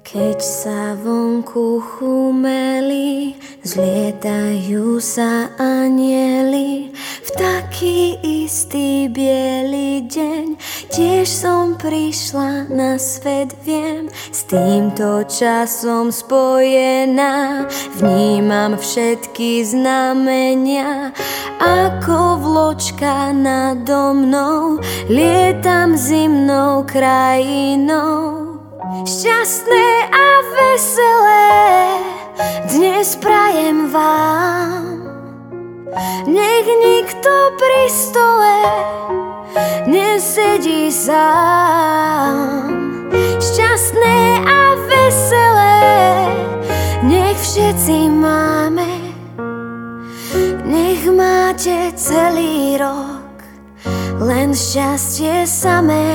Keď sa vonku chumeli, zlietajú sa anjeli. V taký istý biely deň tiež som prišla na svet, viem. S týmto časom spojená vnímam všetky znamenia. Ako vločka nado mnou lietam zimnou krajinou. Šťastné a veselé dnes prajem vám. Nech nikto pri stole nesedí sám. Šťastné a veselé nech všetci máme. Nech máte celý rok len šťastie samé.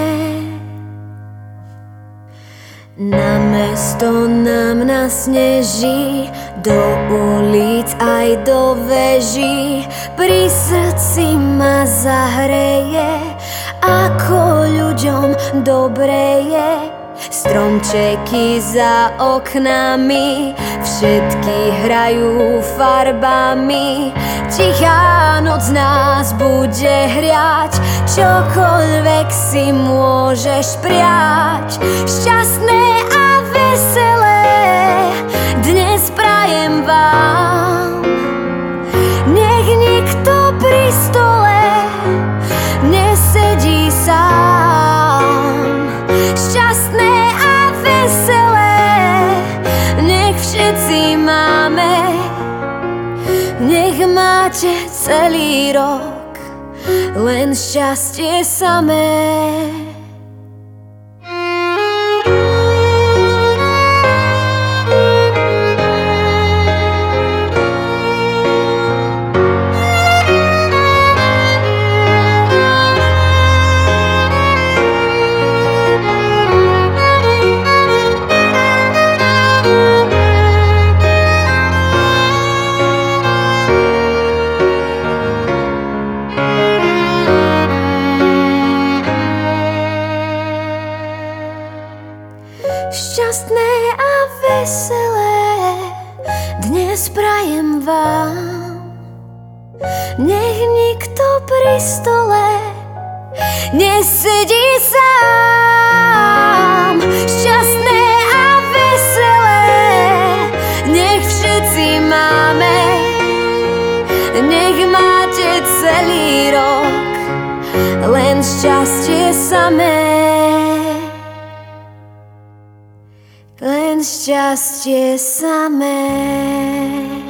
Na mesto nám nasneží, do ulic aj do veží. Pri srdci ma zahreje, ako ľuďom dobre je. Stromčeky za oknami, všetky hrajú farbami. Tichá noc nás bude hriať, čokoľvek si môžeš prijať. Šťastné a veselé dnes prajem vám. Nech nikto pri stole nesedí sám. Šťastné a veselé nech všetci máme. Nech máte celý rok len šťastie samé. Šťastné a veselé dnes prajem vám. Nech nikto pri stole nesedí sám. Šťastné a veselé nech všetci máme. Nech máte celý rok len šťastie samé. Len šťastie samé.